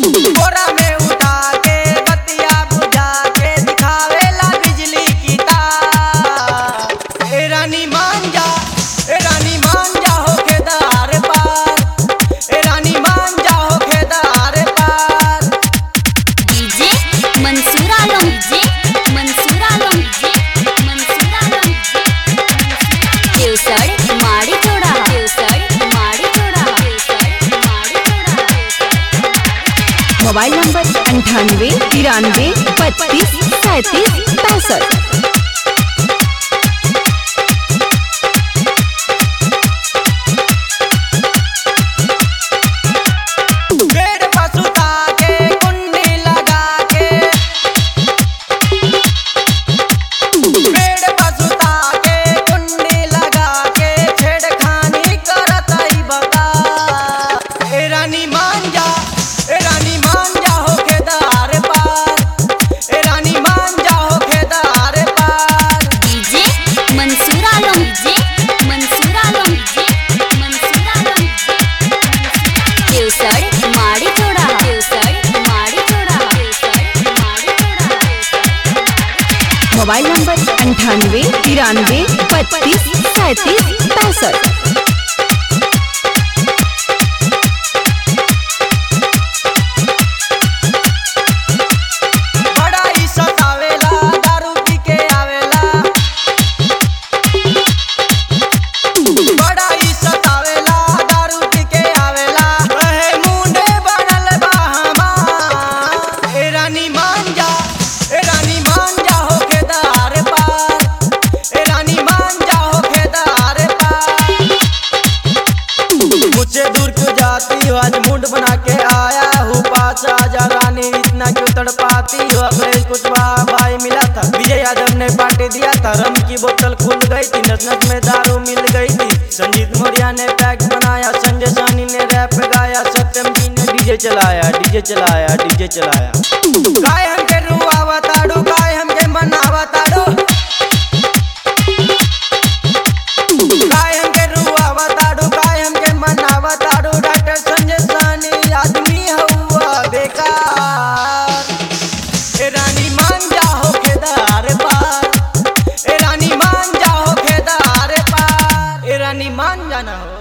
बोरा में उठा के बतिया बुझा के दिखावेला बिजली की तार। ए रानी मान जा, ए रानी मान जा होके दार पार, ए रानी मान जा होके दार पार। DJ Mansoor Alam, DJ Mansoor Alam, DJ Mansoor Alam, Kesar Madi Chauda, Kesar Madi Chauda, Kesar Madi Chauda. Mobile number 98 93 32 37 65। पेड़ पसुता के कुंडी लगा के, पेड़ पसुता के कुंडी लगा के छेड़खानी करत आई बता। ए रानी मान जा, ए रानी मान जा होके दार पार, ए रानी मान जा होके दार पार। DJ Mansoor Alam, DJ Mansoor Alam, DJ Mansoor Alam, Kesar Madi Chauda, Kesar Madi Chauda, Kesar Madi Chauda. Mobile number 98 93 32 37 65। बड़ा ही सतावेला दारू पी के आवेला, बड़ा ही सतावेला दारू पी के आवेला। कहे मुंडे बनल बा हमार। ए रानी मान जा, ए रानी मान जा होके दार पार, ए रानी मान जा होके दार पार। मुझसे दूर क्यों जाती हो, आज मूड बना के आया हूँ पास आजा रानी, इतना क्यों तड़पाती हो। अखिलेश कुशवाहा भाई मिला था, विजय यादव ने पार्टी दिया था, रम की बोतल खुल गई थी, नस नस में दारू मिल गई थी। संजीत मौर्य ने पैक बनाया, संजय सानी ने रैप गाया, सत्यम जी ने डीजे चलाया, डीजे चलाया, डीजे चलाया। गाय हमके रुआवा ताड़ू, गाय हमके मनावा ताड़ू, गाय हमके रुआवा ताड़ू, गाय हमके मनावा ताड़ू। डॉक्टर संजय सानी आदमी हुआ बेकार। ए रानी मान जा होके दार पार, ए रानी मान जा होके दार पार, ए रानी मान जाना हो।